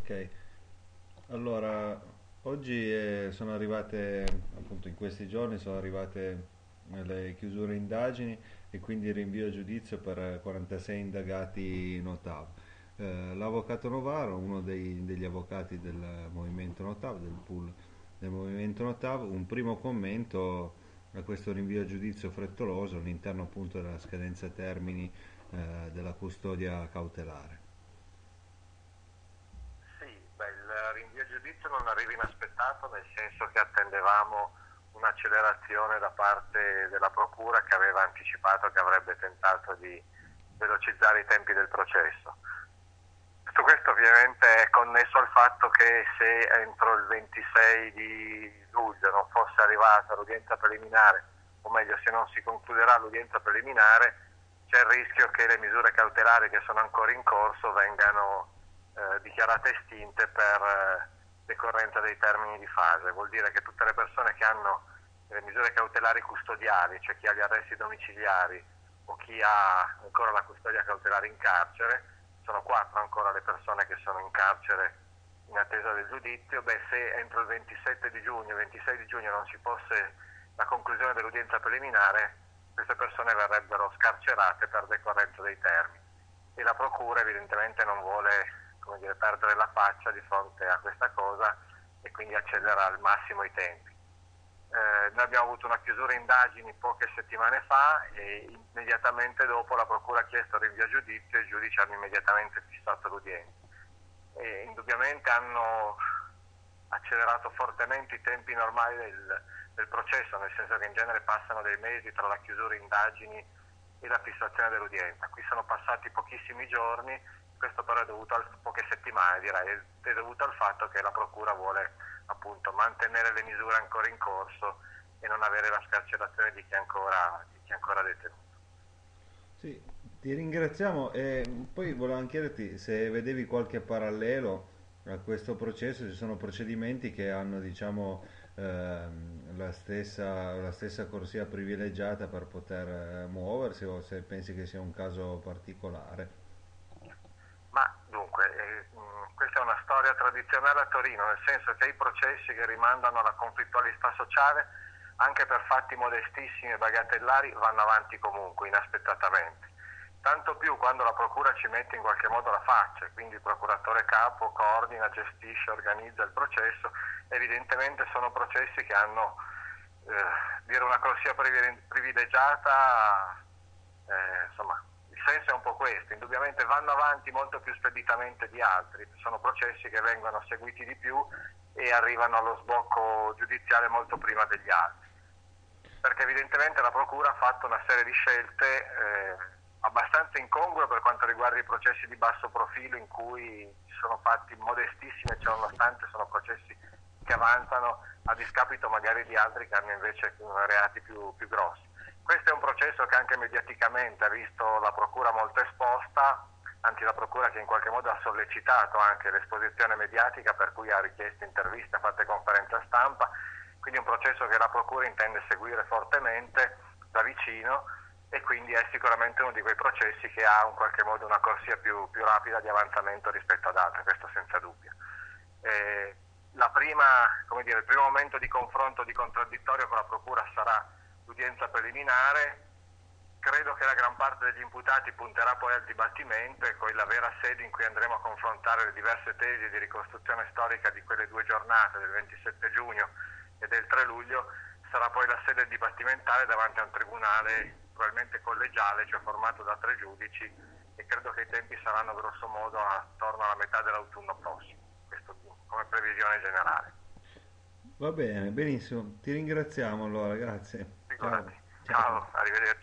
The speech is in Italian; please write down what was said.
Ok, allora oggi sono arrivate, appunto in questi giorni sono arrivate le chiusure indagini e quindi il rinvio a giudizio per 46 indagati Notav. L'avvocato Novaro, uno degli avvocati del movimento Notav, del pool del movimento Notav, un primo commento a questo rinvio a giudizio frettoloso all'interno appunto della scadenza termini della custodia cautelare. Sì, beh, il rinvio a giudizio non arriva inaspettato, nel senso che attendevamo un'accelerazione da parte della Procura che aveva anticipato che avrebbe tentato di velocizzare i tempi del processo. Tutto questo ovviamente è connesso al fatto che se entro il 26 di luglio non fosse arrivata l'udienza preliminare, o meglio se non si concluderà l'udienza preliminare, c'è il rischio che le misure cautelari che sono ancora in corso vengano dichiarate estinte per decorrenza dei termini di fase. Vuol dire che tutte le persone che hanno le misure cautelari custodiali, cioè chi ha gli arresti domiciliari o chi ha ancora la custodia cautelare in carcere, sono quattro ancora le persone che sono in carcere in attesa del giudizio. Beh, se entro il 27 di giugno, 26 di giugno non si fosse la conclusione dell'udienza preliminare, queste persone verrebbero scarcerate per decorrenza dei termini e la Procura evidentemente non vuole, come dire, perdere la faccia di fronte a questa cosa e quindi accelera al massimo i tempi. Noi abbiamo avuto una chiusura indagini poche settimane fa e immediatamente dopo la Procura ha chiesto il rinvio a giudizio e i giudici hanno immediatamente fissato l'udienza. E indubbiamente hanno accelerato fortemente i tempi normali del processo, nel senso che in genere passano dei mesi tra la chiusura indagini e la fissazione dell'udienza. Qui sono passati pochissimi giorni, questo però è dovuto poche settimane direi, è dovuto al fatto che la Procura vuole appunto mantenere le misure ancora in corso e non avere la scarcerazione di chi è ancora detenuto. Sì, ti ringraziamo e poi volevo chiederti se vedevi qualche parallelo a questo processo, ci sono procedimenti che hanno, diciamo, la stessa corsia privilegiata per poter muoversi o se pensi che sia un caso particolare. Ma dunque, questa è una storia tradizionale a Torino, nel senso che i processi che rimandano alla conflittualità sociale, anche per fatti modestissimi e bagatellari, vanno avanti comunque, inaspettatamente. Tanto più quando la Procura ci mette in qualche modo la faccia, quindi il procuratore capo coordina, gestisce, organizza il processo, evidentemente sono processi che hanno, dire una corsia privilegiata, insomma, il senso è un po' questo, indubbiamente vanno avanti molto più speditamente di altri, sono processi che vengono seguiti di più e arrivano allo sbocco giudiziale molto prima degli altri, perché evidentemente la Procura ha fatto una serie di scelte abbastanza incongrue per quanto riguarda i processi di basso profilo in cui ci sono fatti modestissimi e ciò nonostante sono processi che avanzano a discapito magari di altri che hanno invece reati più grossi. Questo è un processo che anche mediaticamente ha visto la Procura molto esposta, anzi la Procura che in qualche modo ha sollecitato anche l'esposizione mediatica per cui ha richiesto interviste, ha fatto conferenza stampa, quindi è un processo che la Procura intende seguire fortemente da vicino e quindi è sicuramente uno di quei processi che ha in qualche modo una corsia più rapida di avanzamento rispetto ad altri, questo senza dubbio. Il primo momento di confronto di contraddittorio con la Procura sarà l'udienza preliminare. Credo che la gran parte degli imputati punterà poi al dibattimento e poi la vera sede in cui andremo a confrontare le diverse tesi di ricostruzione storica di quelle due giornate del 27 giugno e del 3 luglio sarà poi la sede dibattimentale davanti a un tribunale probabilmente collegiale, cioè formato da tre giudici, e credo che i tempi saranno grosso modo attorno alla metà dell'autunno prossimo, questo come previsione generale. Va bene, benissimo, ti ringraziamo allora, grazie. Ciao, Figurati. ciao, Ciao, ciao. arrivederci.